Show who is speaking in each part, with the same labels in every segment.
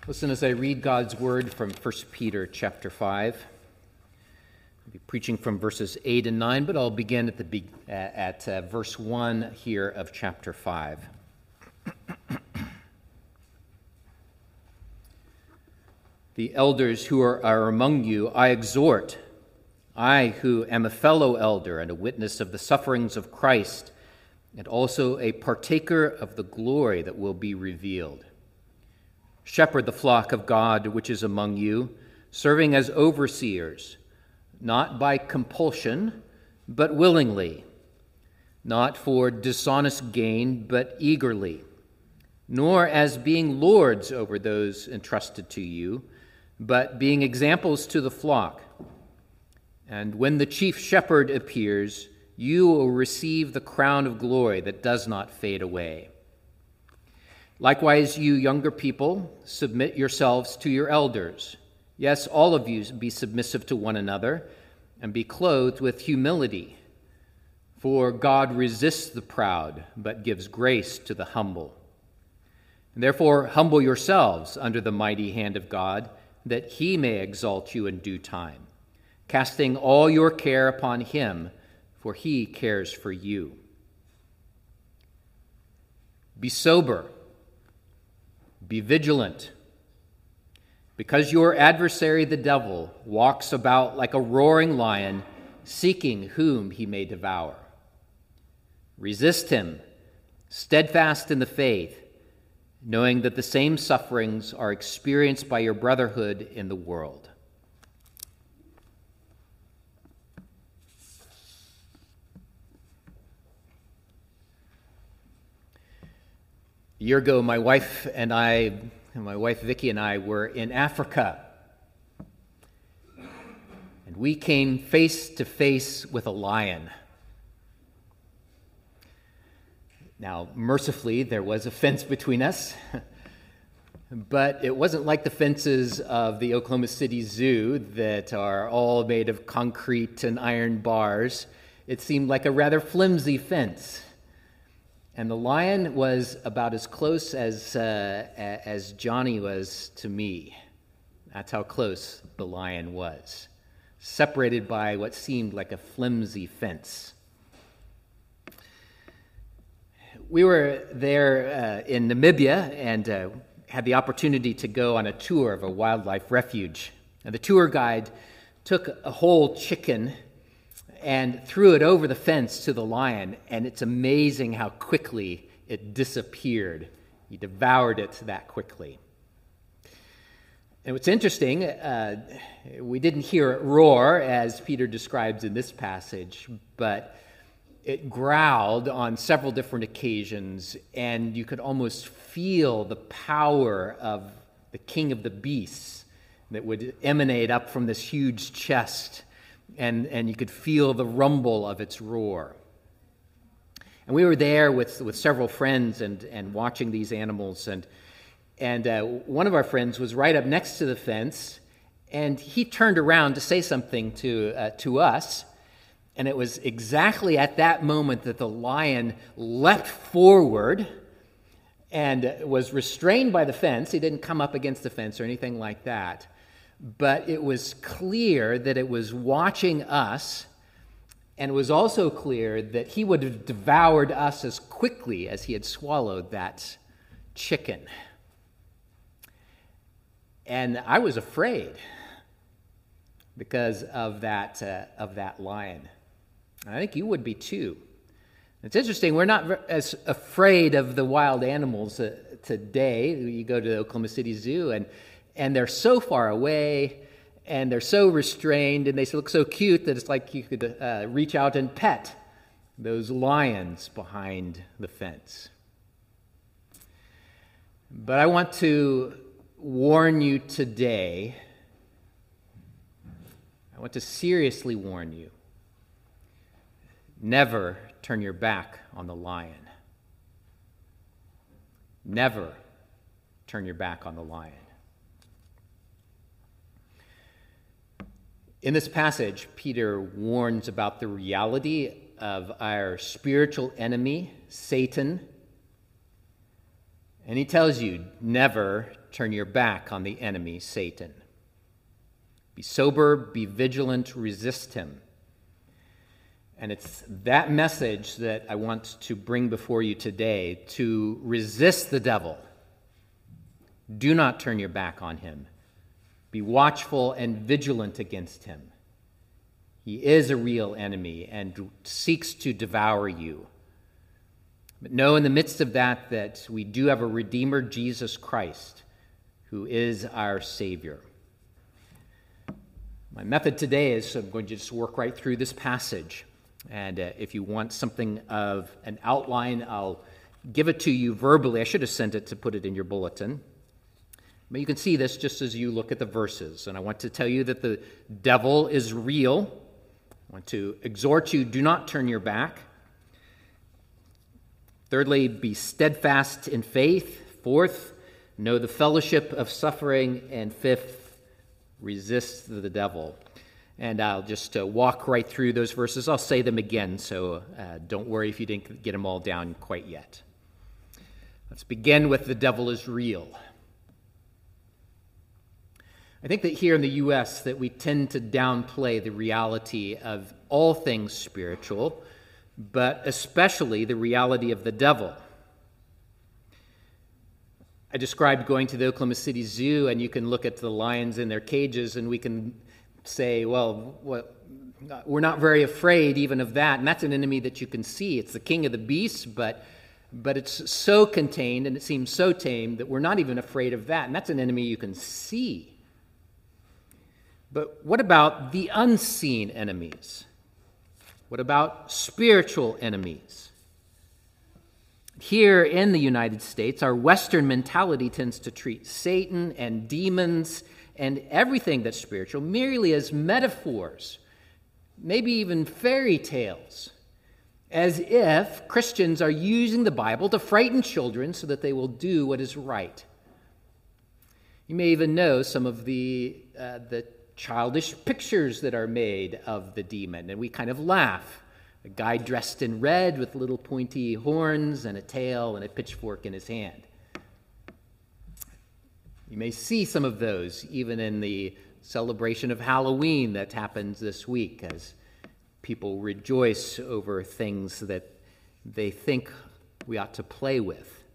Speaker 1: Listen as I read God's word from 1 Peter chapter 5. I'll be preaching from verses 8 and 9, but I'll begin at verse 1 here of chapter 5. The elders who are among you, I exhort, I who am a fellow elder and a witness of the sufferings of Christ, and also a partaker of the glory that will be revealed. Shepherd the flock of God which is among you, serving as overseers, not by compulsion, but willingly, not for dishonest gain, but eagerly, nor as being lords over those entrusted to you, but being examples to the flock. And when the chief shepherd appears, you will receive the crown of glory that does not fade away. Likewise, you younger people, submit yourselves to your elders. Yes, all of you be submissive to one another, and be clothed with humility. For God resists the proud, but gives grace to the humble. And therefore, humble yourselves under the mighty hand of God, that he may exalt you in due time, casting all your care upon him, for he cares for you. Be sober. Be vigilant, because your adversary, the devil, walks about like a roaring lion, seeking whom he may devour. Resist him, steadfast in the faith, knowing that the same sufferings are experienced by your brotherhood in the world. A year ago, my wife Vicky and I were in Africa. And we came face to face with a lion. Now, mercifully, there was a fence between us, but it wasn't like the fences of the Oklahoma City Zoo that are all made of concrete and iron bars. It seemed like a rather flimsy fence. And the lion was about as close as Johnny was to me. That's how close the lion was, separated by what seemed like a flimsy fence. We were there in Namibia and had the opportunity to go on a tour of a wildlife refuge. And the tour guide took a whole chicken and threw it over the fence to the lion, and it's amazing how quickly it disappeared. He devoured it that quickly. And what's interesting, we didn't hear it roar, as Peter describes in this passage, but it growled on several different occasions, and you could almost feel the power of the king of the beasts that would emanate up from this huge chest. And you could feel the rumble of its roar. And we were there with several friends and watching these animals. And one of our friends was right up next to the fence, and he turned around to say something to us. And it was exactly at that moment that the lion leapt forward and was restrained by the fence. He didn't come up against the fence or anything like that. But it was clear that it was watching us, and it was also clear that he would have devoured us as quickly as he had swallowed that chicken. And I was afraid because of that lion. And I think you would be too. It's interesting, we're not as afraid of the wild animals today. You go to the Oklahoma City Zoo, and they're so far away, and they're so restrained, and they look so cute that it's like you could reach out and pet those lions behind the fence. But I want to warn you today, I want to seriously warn you, never turn your back on the lion. Never turn your back on the lion. In this passage, Peter warns about the reality of our spiritual enemy, Satan. And he tells you, never turn your back on the enemy, Satan. Be sober, be vigilant, resist him. And it's that message that I want to bring before you today, to resist the devil. Do not turn your back on him. Be watchful and vigilant against him. He is a real enemy and seeks to devour you. But know in the midst of that we do have a Redeemer, Jesus Christ, who is our Savior. My method today is I'm going to just work right through this passage. And if you want something of an outline, I'll give it to you verbally. I should have sent it to put it in your bulletin. But you can see this just as you look at the verses. And I want to tell you that the devil is real. I want to exhort you, do not turn your back. Thirdly, be steadfast in faith. Fourth, know the fellowship of suffering. And fifth, resist the devil. And I'll just walk right through those verses. I'll say them again, so don't worry if you didn't get them all down quite yet. Let's begin with the devil is real. I think that here in the U.S. that we tend to downplay the reality of all things spiritual, but especially the reality of the devil. I described going to the Oklahoma City Zoo, and you can look at the lions in their cages, and we can say, well, we're not very afraid even of that, and that's an enemy that you can see. It's the king of the beasts, but it's so contained and it seems so tame that we're not even afraid of that, and that's an enemy you can see. But what about the unseen enemies? What about spiritual enemies? Here in the United States, our Western mentality tends to treat Satan and demons and everything that's spiritual merely as metaphors, maybe even fairy tales, as if Christians are using the Bible to frighten children so that they will do what is right. You may even know some of the childish pictures that are made of the demon, and we kind of laugh. A guy dressed in red with little pointy horns and a tail and a pitchfork in his hand. You may see some of those even in the celebration of Halloween that happens this week as people rejoice over things that they think we ought to play with.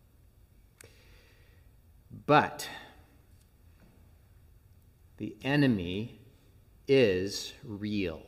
Speaker 1: But the enemy is real.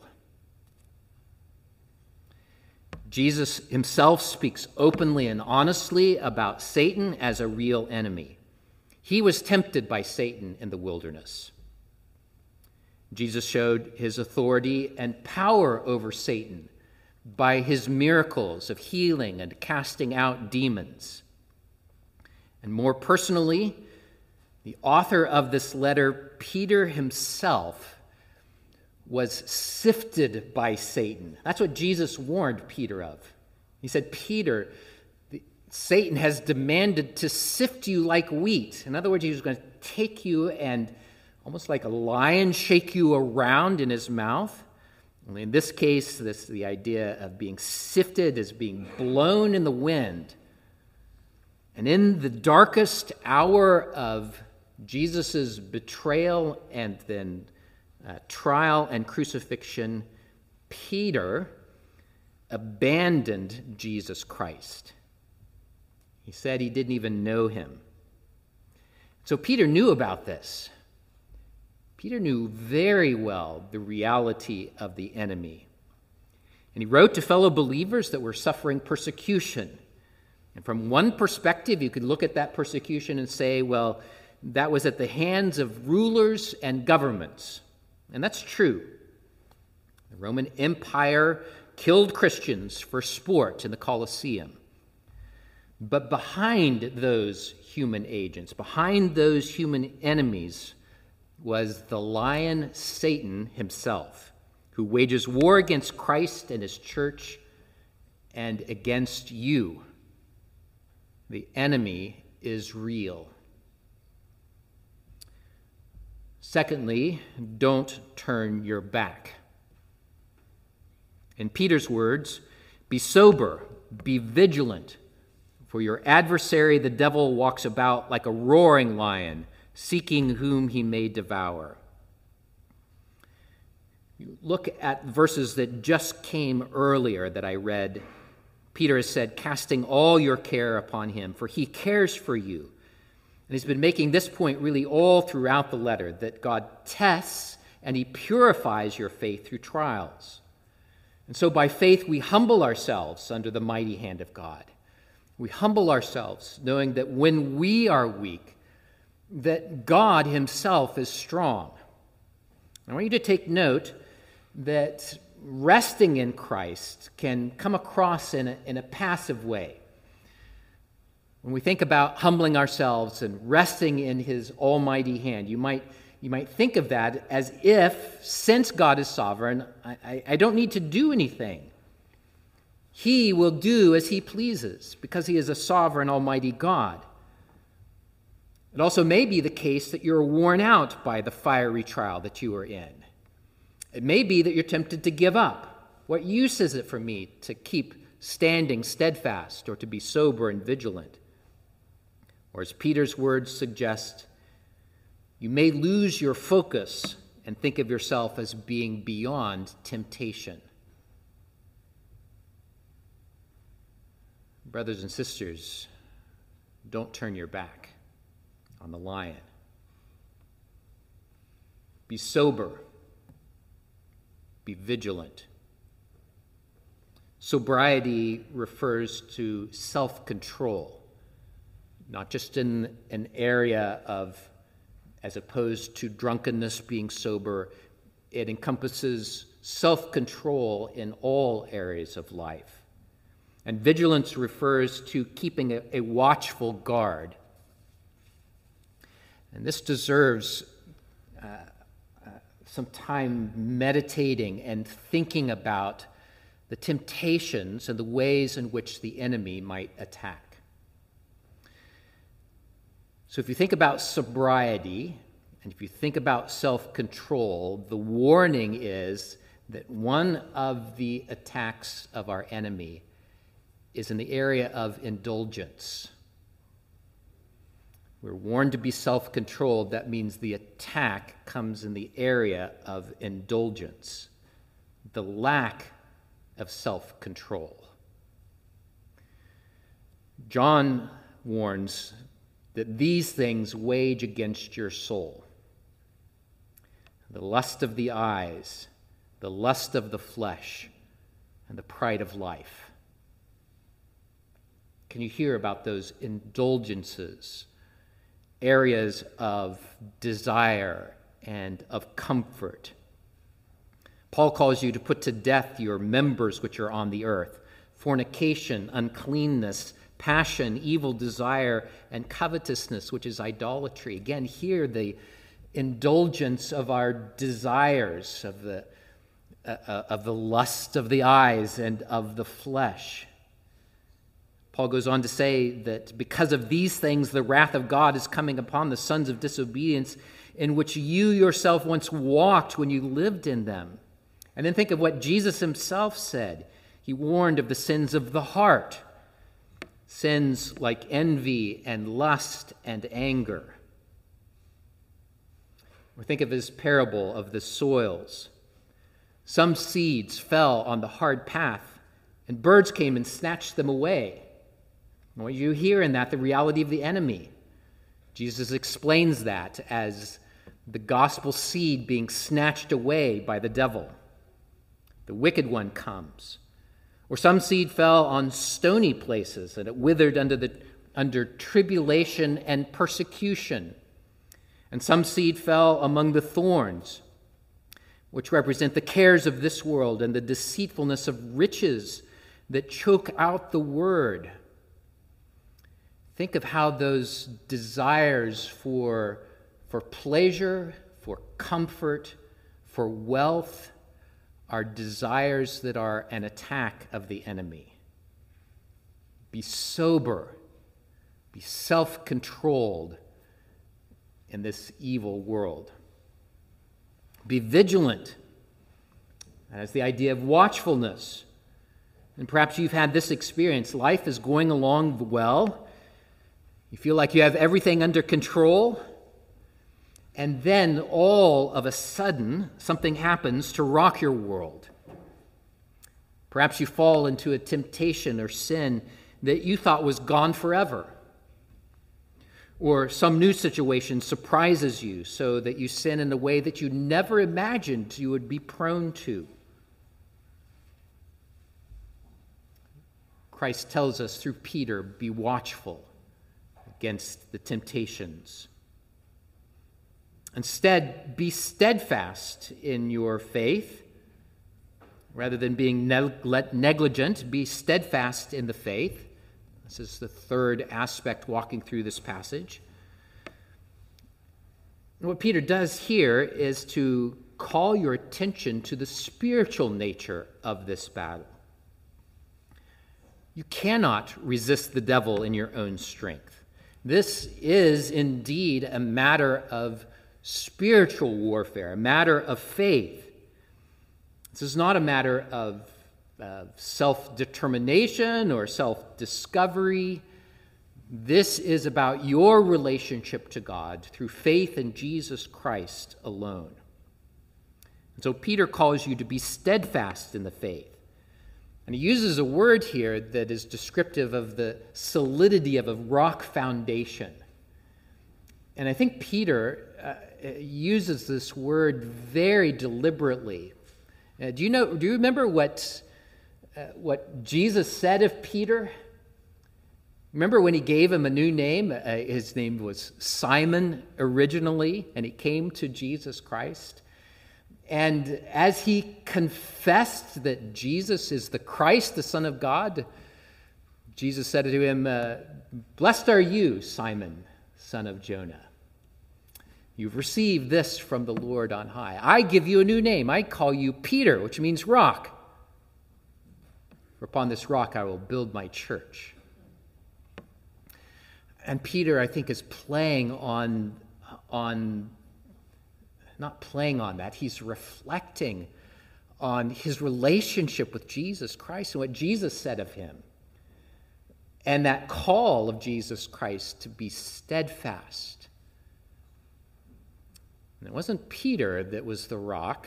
Speaker 1: Jesus himself speaks openly and honestly about Satan as a real enemy. He was tempted by Satan in the wilderness. Jesus showed his authority and power over Satan by his miracles of healing and casting out demons. And more personally, the author of this letter, Peter himself, was sifted by Satan. That's what Jesus warned Peter of. He said, Peter, Satan has demanded to sift you like wheat. In other words, he was going to take you and almost like a lion shake you around in his mouth. Only in this case, the idea of being sifted is being blown in the wind. And in the darkest hour of Jesus' betrayal and then trial and crucifixion, Peter abandoned Jesus Christ. He said he didn't even know him. So Peter knew about this. Peter knew very well the reality of the enemy. And he wrote to fellow believers that were suffering persecution. And from one perspective, you could look at that persecution and say, well, that was at the hands of rulers and governments. And that's true. The Roman Empire killed Christians for sport in the Colosseum. But behind those human agents, behind those human enemies, was the lion Satan himself, who wages war against Christ and his church and against you. The enemy is real. Secondly, don't turn your back. In Peter's words, be sober, be vigilant, For your adversary, the devil, walks about like a roaring lion, seeking whom he may devour. You look at verses that just came earlier that I read. Peter has said, casting all your care upon him, for he cares for you. And he's been making this point really all throughout the letter, that God tests and he purifies your faith through trials. And so by faith we humble ourselves under the mighty hand of God. We humble ourselves, knowing that when we are weak, that God himself is strong. I want you to take note that resting in Christ can come across in a passive way. When we think about humbling ourselves and resting in his almighty hand, you might think of that as if, since God is sovereign, I don't need to do anything. He will do as he pleases because he is a sovereign, almighty God. It also may be the case that you're worn out by the fiery trial that you are in. It may be that you're tempted to give up. What use is it for me to keep standing steadfast or to be sober and vigilant? Or as Peter's words suggest, you may lose your focus and think of yourself as being beyond temptation. Brothers and sisters, don't turn your back on the lion. Be sober. Be vigilant. Sobriety refers to self-control, not just in an area of, as opposed to drunkenness, being sober. It encompasses self-control in all areas of life. And vigilance refers to keeping a watchful guard. And this deserves some time meditating and thinking about the temptations and the ways in which the enemy might attack. So if you think about sobriety, and if you think about self-control, the warning is that one of the attacks of our enemy is in the area of indulgence. We're warned to be self-controlled. That means the attack comes in the area of indulgence, the lack of self-control. John warns that these things wage against your soul. The lust of the eyes, the lust of the flesh, and the pride of life. Can you hear about those indulgences? Areas of desire and of comfort. Paul calls you to put to death your members which are on the earth: fornication, uncleanness, passion, evil desire, and covetousness, which is idolatry. Again, here the indulgence of our desires, of the lust of the eyes and of the flesh. Paul goes on to say that because of these things, the wrath of God is coming upon the sons of disobedience, in which you yourself once walked when you lived in them. And then think of what Jesus himself said. He warned of the sins of the heart, sins like envy and lust and anger. Or think of his parable of the soils. Some seeds fell on the hard path, and birds came and snatched them away. What you hear in that, the reality of the enemy. Jesus explains that as the gospel seed being snatched away by the devil. The wicked one comes. Or some seed fell on stony places, and it withered under tribulation and persecution. And some seed fell among the thorns, which represent the cares of this world and the deceitfulness of riches that choke out the word. Think of how those desires for pleasure, for comfort, for wealth are desires that are an attack of the enemy. Be sober, be self-controlled in this evil world. Be vigilant. That is the idea of watchfulness. And perhaps you've had this experience. Life is going along well. You feel like you have everything under control. And then all of a sudden, something happens to rock your world. Perhaps you fall into a temptation or sin that you thought was gone forever. Or some new situation surprises you so that you sin in a way that you never imagined you would be prone to. Christ tells us through Peter, be watchful against the temptations. Instead, be steadfast in your faith. Rather than being negligent, be steadfast in the faith. This is the third aspect walking through this passage. And what Peter does here is to call your attention to the spiritual nature of this battle. You cannot resist the devil in your own strength. This is indeed a matter of spiritual warfare, a matter of faith. This is not a matter of self-determination or self-discovery. This is about your relationship to God through faith in Jesus Christ alone. And so Peter calls you to be steadfast in the faith. And he uses a word here that is descriptive of the solidity of a rock foundation. And I think Peter uses this word very deliberately. Do you remember what Jesus said of Peter? Remember when he gave him a new name? His name was Simon originally, and he came to Jesus Christ. And as he confessed that Jesus is the Christ, the Son of God, Jesus said to him, "Blessed are you, Simon, son of Jonah. You've received this from the Lord on high. I give you a new name. I call you Peter," which means rock. "For upon this rock I will build my church." And Peter, I think, is not playing on that. He's reflecting on his relationship with Jesus Christ and what Jesus said of him. And that call of Jesus Christ to be steadfast. And it wasn't Peter that was the rock.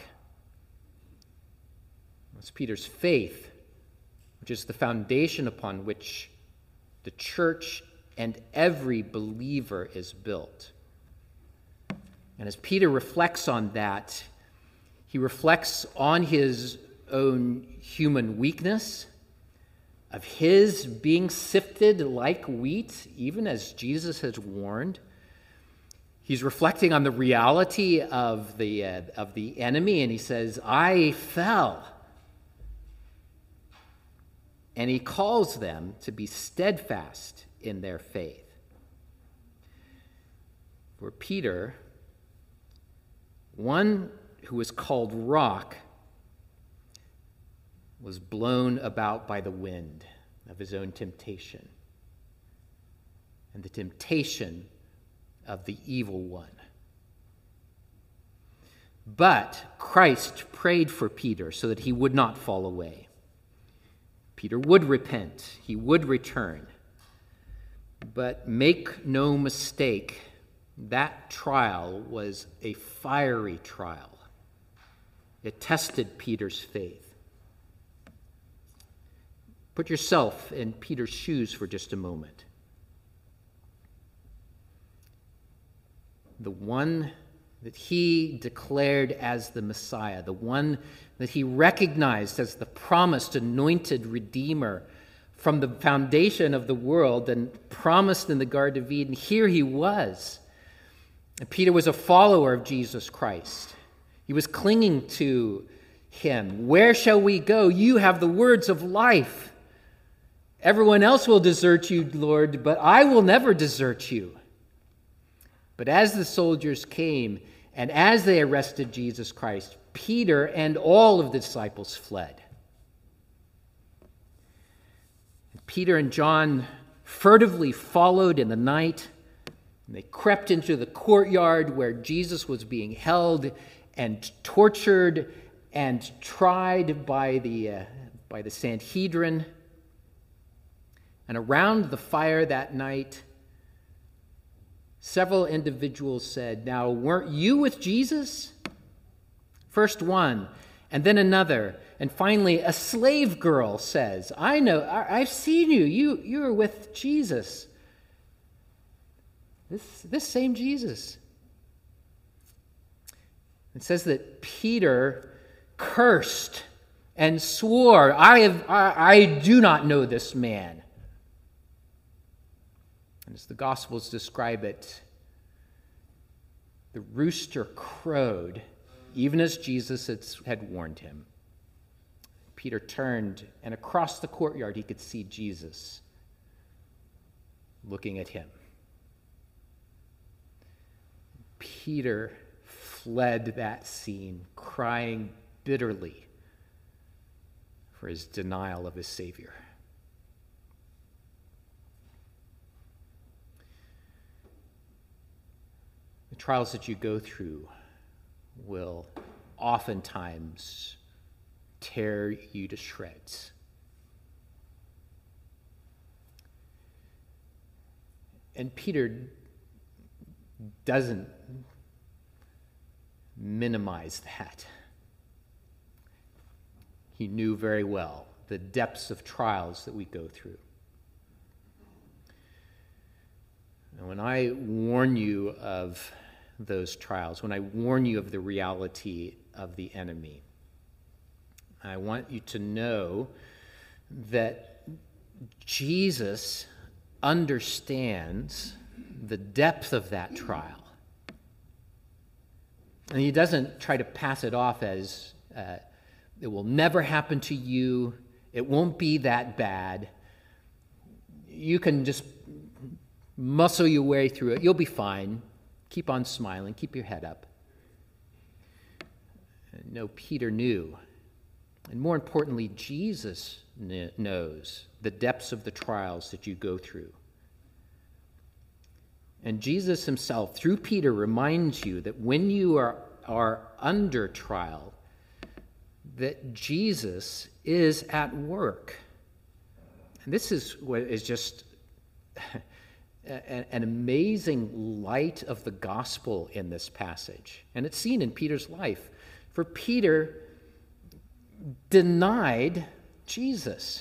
Speaker 1: It was Peter's faith, which is the foundation upon which the church and every believer is built. And as Peter reflects on that, he reflects on his own human weakness, of his being sifted like wheat, even as Jesus has warned. He's reflecting on the reality of the enemy, and he says, "I fell." And he calls them to be steadfast in their faith. For Peter, one who was called rock was blown about by the wind of his own temptation and the temptation of the evil one. But Christ prayed for Peter so that he would not fall away. Peter would repent, he would return. But make no mistake, that trial was a fiery trial. It tested Peter's faith. Put yourself in Peter's shoes for just a moment. The one that he declared as the Messiah, the one that he recognized as the promised anointed Redeemer from the foundation of the world and promised in the Garden of Eden, here he was. And Peter was a follower of Jesus Christ. He was clinging to him. "Where shall we go? You have the words of life. Everyone else will desert you, Lord, but I will never desert you." But as the soldiers came and as they arrested Jesus Christ, Peter and all of the disciples fled. Peter and John furtively followed in the night. And they crept into the courtyard where Jesus was being held and tortured and tried by the by the Sanhedrin. And around the fire that night, several individuals said, "Now, weren't you with Jesus?" First one, and then another. And finally, a slave girl says, "I know, I've seen you. You were with Jesus. This same Jesus." It says that Peter cursed and swore, I do not know this man. And as the Gospels describe it, the rooster crowed, even as Jesus had warned him. Peter turned, and across the courtyard he could see Jesus looking at him. Peter fled that scene, crying bitterly for his denial of his Savior. The trials that you go through will oftentimes tear you to shreds. And Peter doesn't minimize that. He knew very well the depths of trials that we go through. And when I warn you of those trials, when I warn you of the reality of the enemy, I want you to know that Jesus understands the depth of that trial. And he doesn't try to pass it off as it will never happen to you, it won't be that bad, you can just muscle your way through it, you'll be fine, keep on smiling, keep your head up. No, Peter knew. And more importantly, Jesus knows the depths of the trials that you go through. And Jesus himself, through Peter, reminds you that when you are under trial, that Jesus is at work. And this is what is just an amazing light of the gospel in this passage. And it's seen in Peter's life. For Peter denied Jesus,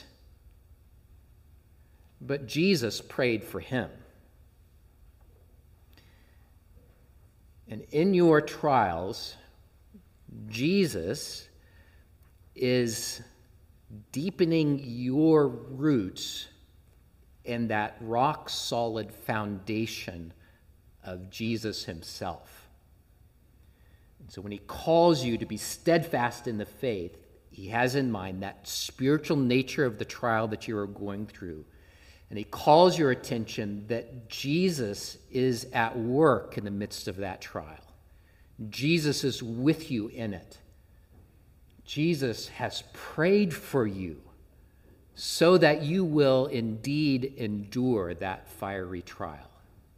Speaker 1: but Jesus prayed for him. And in your trials, Jesus is deepening your roots in that rock-solid foundation of Jesus himself. And so when he calls you to be steadfast in the faith, he has in mind that spiritual nature of the trial that you are going through. And he calls your attention that Jesus is at work in the midst of that trial. Jesus is with you in it. Jesus has prayed for you so that you will indeed endure that fiery trial.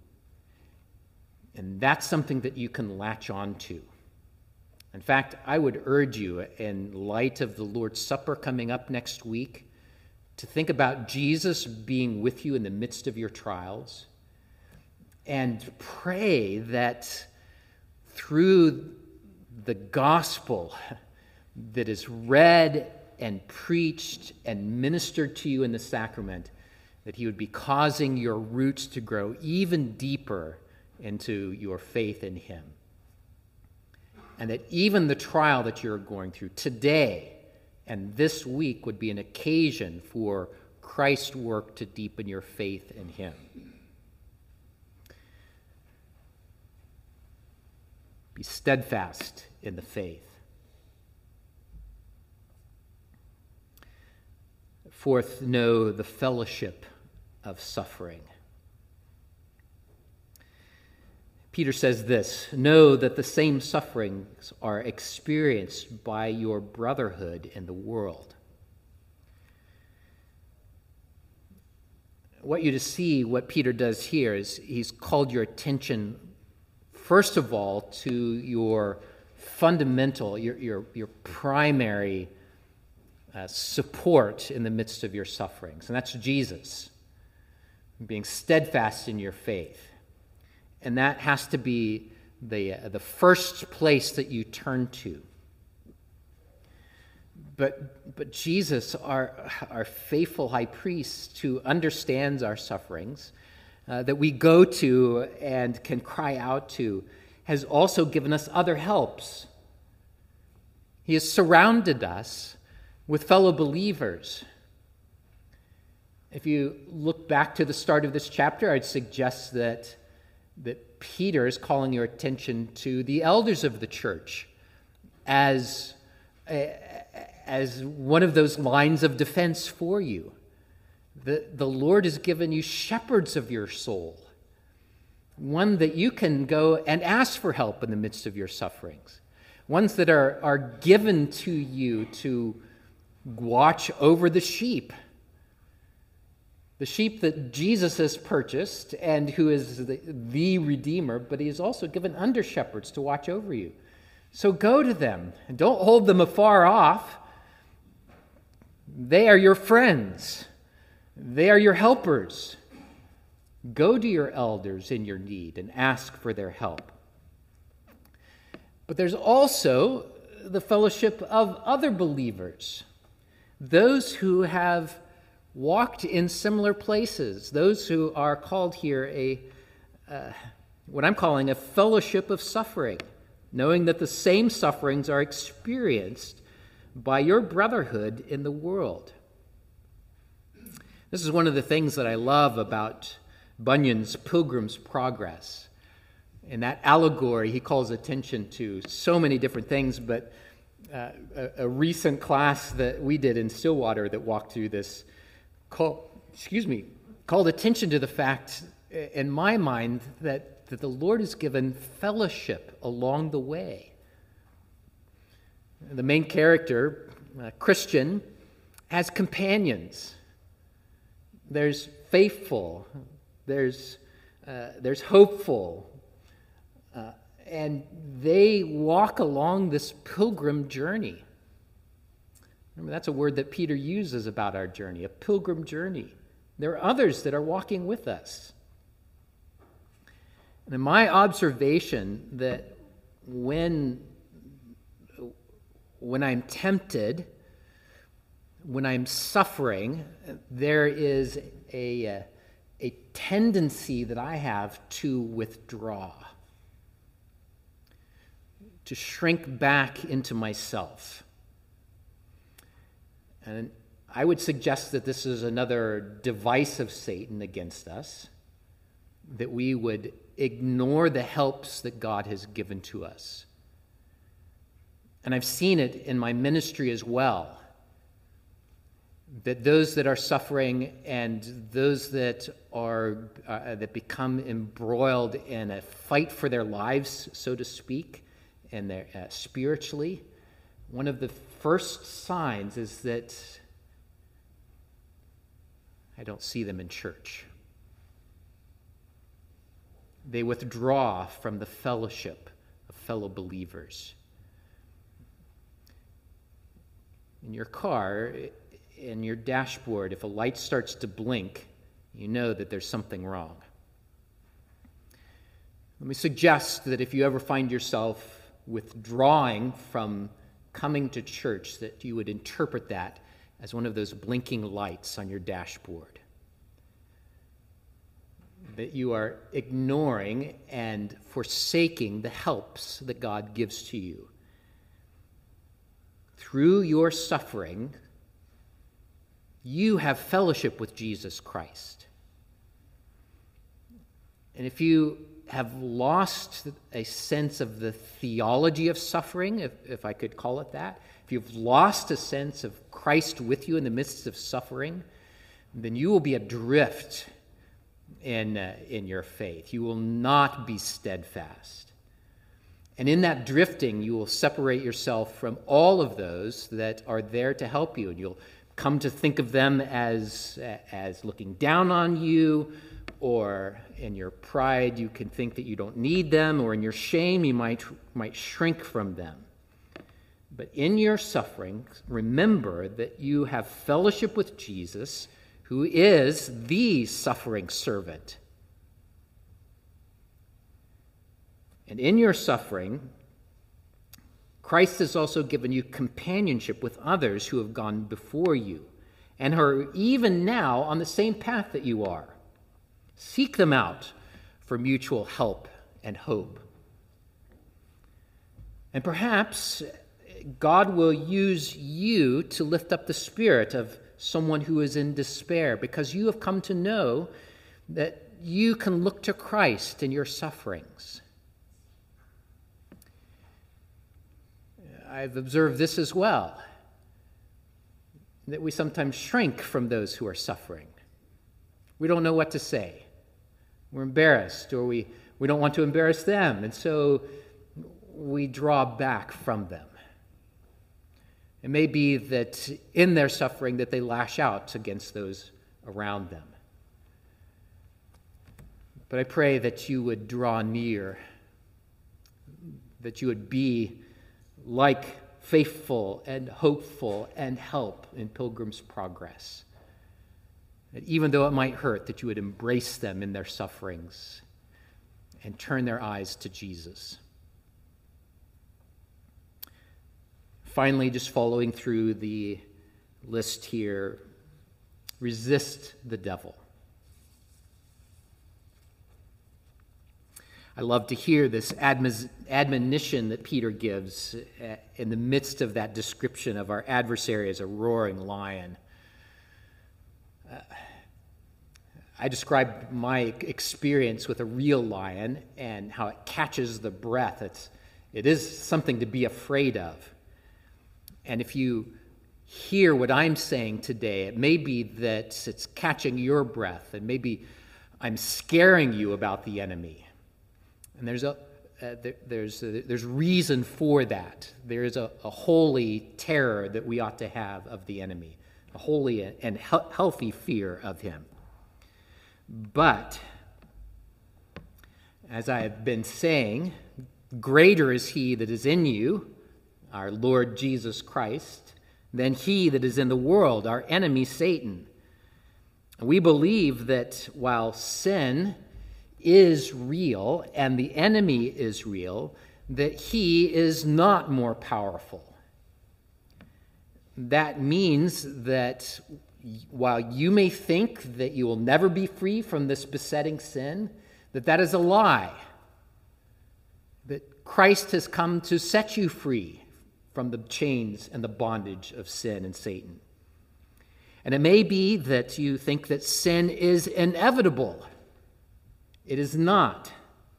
Speaker 1: And that's something that you can latch on to. In fact, I would urge you, in light of the Lord's Supper coming up next week, to think about Jesus being with you in the midst of your trials, and pray that through the gospel that is read and preached and ministered to you in the sacrament, that he would be causing your roots to grow even deeper into your faith in him. And that even the trial that you're going through today and this week would be an occasion for Christ's work to deepen your faith in him. Be steadfast in the faith. Fourth, know the fellowship of suffering. Peter says this, know that the same sufferings are experienced by your brotherhood in the world. I want you to see what Peter does here is he's called your attention, first of all, to your fundamental, your primary support in the midst of your sufferings, and that's Jesus, being steadfast in your faith. And that has to be the first place that you turn to. But Jesus, our faithful high priest who understands our sufferings, that we go to and can cry out to, has also given us other helps. He has surrounded us with fellow believers. If you look back to the start of this chapter, I'd suggest that Peter is calling your attention to the elders of the church as one of those lines of defense for you. The Lord has given you shepherds of your soul, one that you can go and ask for help in the midst of your sufferings, ones that are given to you to watch over the sheep that Jesus has purchased and who is the Redeemer, but he has also given under-shepherds to watch over you. So go to them and don't hold them afar off. They are your friends. They are your helpers. Go to your elders in your need and ask for their help. But there's also the fellowship of other believers, those who have walked in similar places, those who are called here what I'm calling a fellowship of suffering, knowing that the same sufferings are experienced by your brotherhood in the world. This is one of the things that I love about Bunyan's Pilgrim's Progress. In that allegory, he calls attention to so many different things, but a recent class that we did in Stillwater that walked through this called attention to the fact, in my mind, that the Lord has given fellowship along the way. The main character, Christian, has companions. There's faithful, there's hopeful, and they walk along this pilgrim journey. Remember, that's a word that Peter uses about our journey, a pilgrim journey. There are others that are walking with us. And in my observation that when I'm tempted, when I'm suffering, there is a tendency that I have to withdraw, to shrink back into myself. And I would suggest that this is another device of Satan against us, that we would ignore the helps that God has given to us. And I've seen it in my ministry as well, that those that are suffering and those that are that become embroiled in a fight for their lives, so to speak, and they're spiritually, one of the first signs is that I don't see them in church. They withdraw from the fellowship of fellow believers. In your car, in your dashboard, if a light starts to blink, you know that there's something wrong. Let me suggest that if you ever find yourself withdrawing from coming to church, that you would interpret that as one of those blinking lights on your dashboard. That you are ignoring and forsaking the helps that God gives to you. Through your suffering, you have fellowship with Jesus Christ. And if you have lost a sense of the theology of suffering, if I could call it that, if you've lost a sense of Christ with you in the midst of suffering, then you will be adrift in your faith. You will not be steadfast. And in that drifting, you will separate yourself from all of those that are there to help you, and you'll come to think of them as looking down on you, or in your pride you can think that you don't need them, or in your shame you might shrink from them. But in your suffering, remember that you have fellowship with Jesus, who is the suffering servant. And in your suffering, Christ has also given you companionship with others who have gone before you and are even now on the same path that you are. Seek them out for mutual help and hope. And perhaps God will use you to lift up the spirit of someone who is in despair, because you have come to know that you can look to Christ in your sufferings. I've observed this as well, that we sometimes shrink from those who are suffering. We don't know what to say. We're embarrassed, or we don't want to embarrass them, and so we draw back from them. It may be that in their suffering that they lash out against those around them. But I pray that you would draw near, that you would be like faithful and hopeful and help in Pilgrim's Progress. That even though it might hurt, that you would embrace them in their sufferings and turn their eyes to Jesus. Finally, just following through the list here, resist the devil. I love to hear this admonition that Peter gives in the midst of that description of our adversary as a roaring lion. I described my experience with a real lion and how it catches the breath. It is something to be afraid of. And if you hear what I'm saying today, it may be that it's catching your breath, and maybe I'm scaring you about the enemy. And there's reason for that. There is a holy terror that we ought to have of the enemy, a holy and healthy fear of him. But, as I have been saying, greater is he that is in you, our Lord Jesus Christ, than he that is in the world, our enemy Satan. We believe that while sin is real and the enemy is real, that he is not more powerful. That means that while you may think that you will never be free from this besetting sin, that is a lie. That Christ has come to set you free from the chains and the bondage of sin and Satan. And it may be that you think that sin is inevitable. It is not.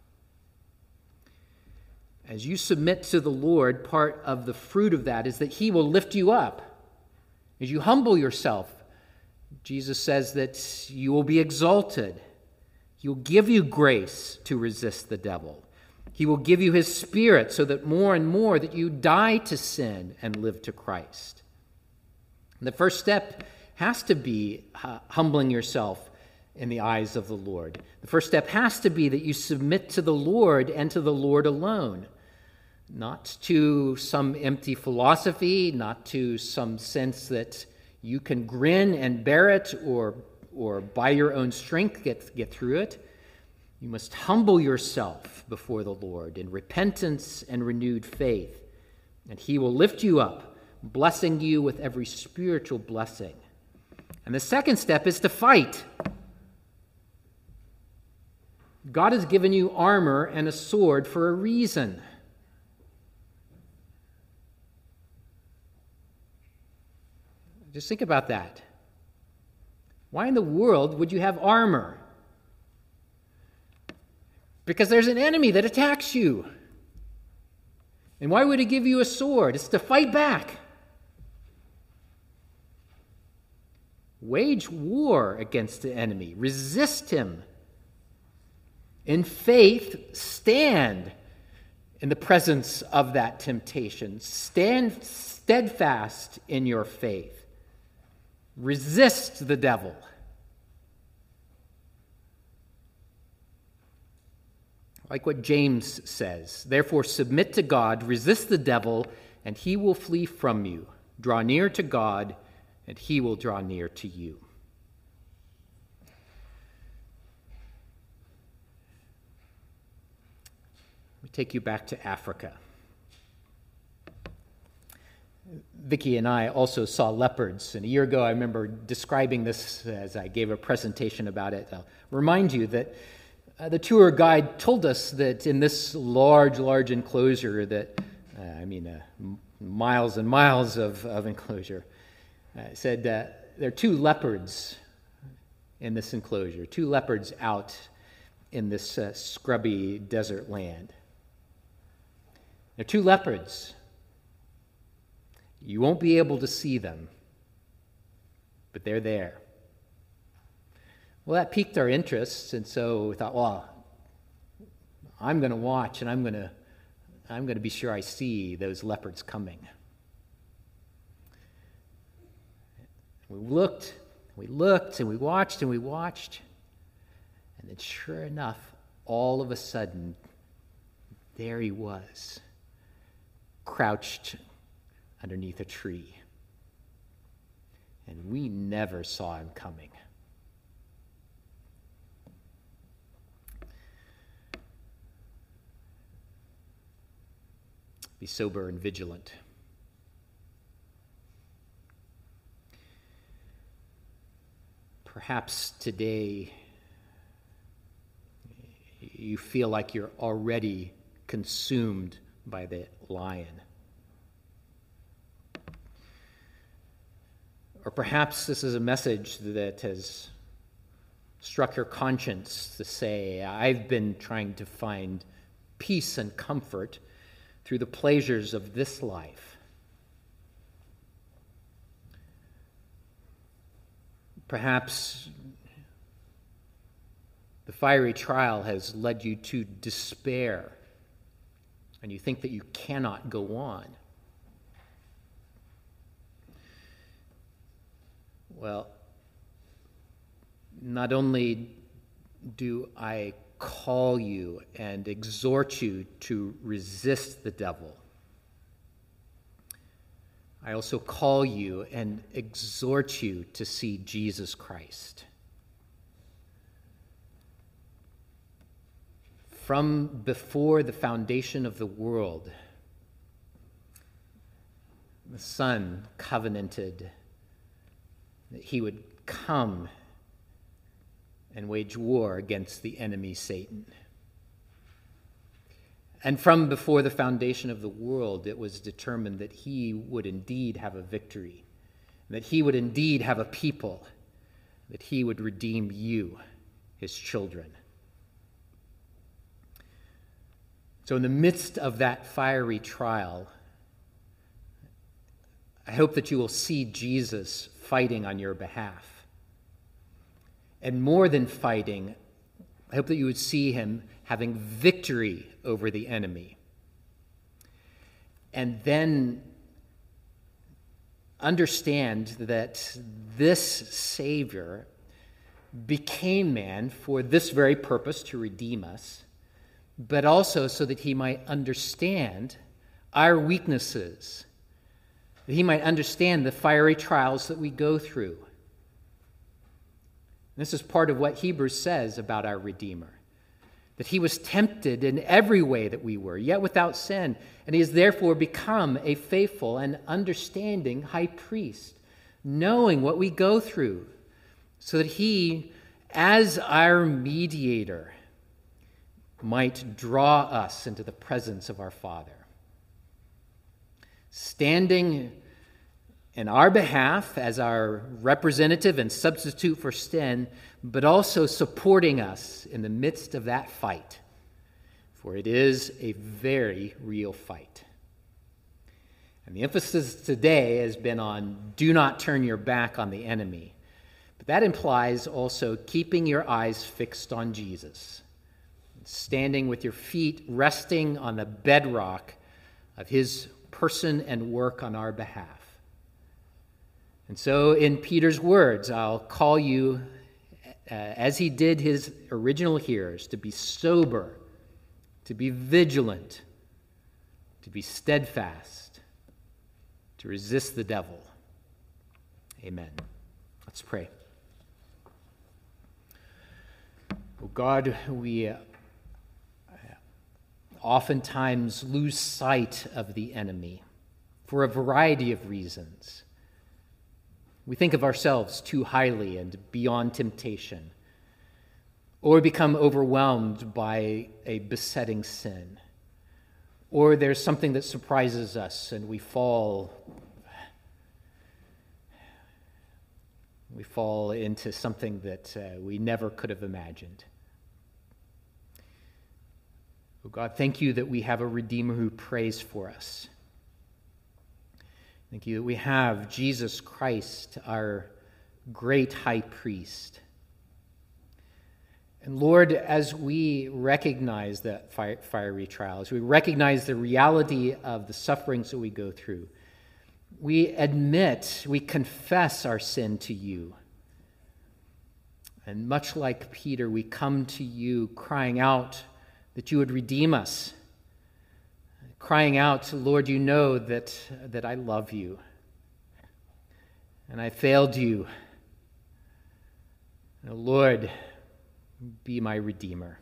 Speaker 1: As you submit to the Lord, part of the fruit of that is that he will lift you up. As you humble yourself, Jesus says that you will be exalted. He will give you grace to resist the devil. He will give you his Spirit so that more and more that you die to sin and live to Christ. And the first step has to be humbling yourself in the eyes of the Lord. The first step has to be that you submit to the Lord and to the Lord alone, not to some empty philosophy, not to some sense that you can grin and bear it or by your own strength get through it. You must humble yourself before the Lord in repentance and renewed faith, and he will lift you up, blessing you with every spiritual blessing. And the second step is to fight. God has given you armor and a sword for a reason. Just think about that. Why in the world would you have armor? Because there's an enemy that attacks you. And why would he give you a sword? It's to fight back. Wage war against the enemy. Resist him. In faith, stand in the presence of that temptation. Stand steadfast in your faith. Resist the devil. Like what James says, therefore submit to God, resist the devil, and he will flee from you. Draw near to God, and he will draw near to you. Let me take you back to Africa. Vicki and I also saw leopards, and a year ago I remember describing this as I gave a presentation about it. I'll remind you that the tour guide told us that in this large enclosure that, miles and miles of enclosure, said there are two leopards in this enclosure, two leopards out in this scrubby desert land. There are two leopards. You won't be able to see them, but they're there. Well, that piqued our interest, and so we thought, well, I'm going to watch, and I'm going to be sure I see those leopards coming. We looked, and we watched, and then sure enough, all of a sudden, there he was, crouched underneath a tree. And we never saw him coming. Be sober and vigilant. Perhaps today you feel like you're already consumed by the lion. Or perhaps this is a message that has struck your conscience to say, I've been trying to find peace and comfort through the pleasures of this life. Perhaps the fiery trial has led you to despair, and you think that you cannot go on. Well, not only do I call you and exhort you to resist the devil, I also call you and exhort you to see Jesus Christ. From before the foundation of the world, the Son covenanted that he would come and wage war against the enemy Satan. And from before the foundation of the world, it was determined that he would indeed have a victory, that he would indeed have a people, that he would redeem you, his children. So in the midst of that fiery trial, I hope that you will see Jesus fighting on your behalf. And more than fighting, I hope that you would see him having victory over the enemy. And then understand that this Savior became man for this very purpose, to redeem us, but also so that he might understand our weaknesses, that he might understand the fiery trials that we go through. This is part of what Hebrews says about our Redeemer, that he was tempted in every way that we were, yet without sin, and he has therefore become a faithful and understanding high priest, knowing what we go through, so that he, as our mediator, might draw us into the presence of our Father, standing in our behalf as our representative and substitute for sin, but also supporting us in the midst of that fight, for it is a very real fight. And the emphasis today has been on do not turn your back on the enemy, but that implies also keeping your eyes fixed on Jesus, standing with your feet resting on the bedrock of his person and work on our behalf. And so in Peter's words, I'll call you, as he did his original hearers, to be sober, to be vigilant, to be steadfast, to resist the devil. Amen. Let's pray. Oh God, we oftentimes lose sight of the enemy for a variety of reasons. We think of ourselves too highly and beyond temptation, or become overwhelmed by a besetting sin, or there's something that surprises us and we fall into something that we never could have imagined. Oh God, thank you that we have a Redeemer who prays for us. Thank you that we have Jesus Christ, our great high priest. And Lord, as we recognize that fiery trial, as we recognize the reality of the sufferings that we go through, we admit, we confess our sin to you. And much like Peter, we come to you crying out that you would redeem us. Crying out, Lord, you know that I love you. And I failed you. And Lord, be my Redeemer.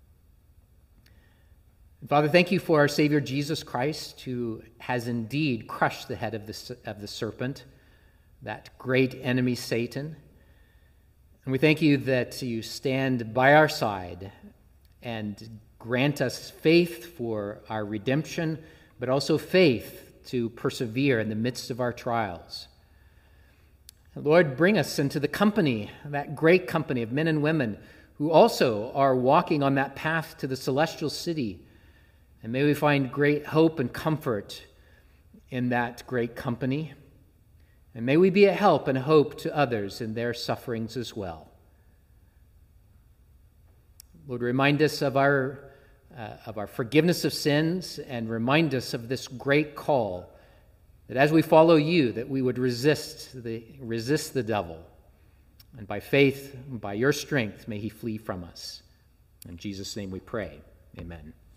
Speaker 1: And Father, thank you for our Savior Jesus Christ, who has indeed crushed the head of the serpent, that great enemy Satan. And we thank you that you stand by our side and grant us faith for our redemption, but also faith to persevere in the midst of our trials. Lord, bring us into the company, that great company of men and women who also are walking on that path to the celestial city. And may we find great hope and comfort in that great company. And may we be a help and hope to others in their sufferings as well. Lord, remind us of our forgiveness of sins, and remind us of this great call that as we follow you, that we would resist the devil. And by faith, by your strength, may he flee from us. In Jesus' name we pray. Amen.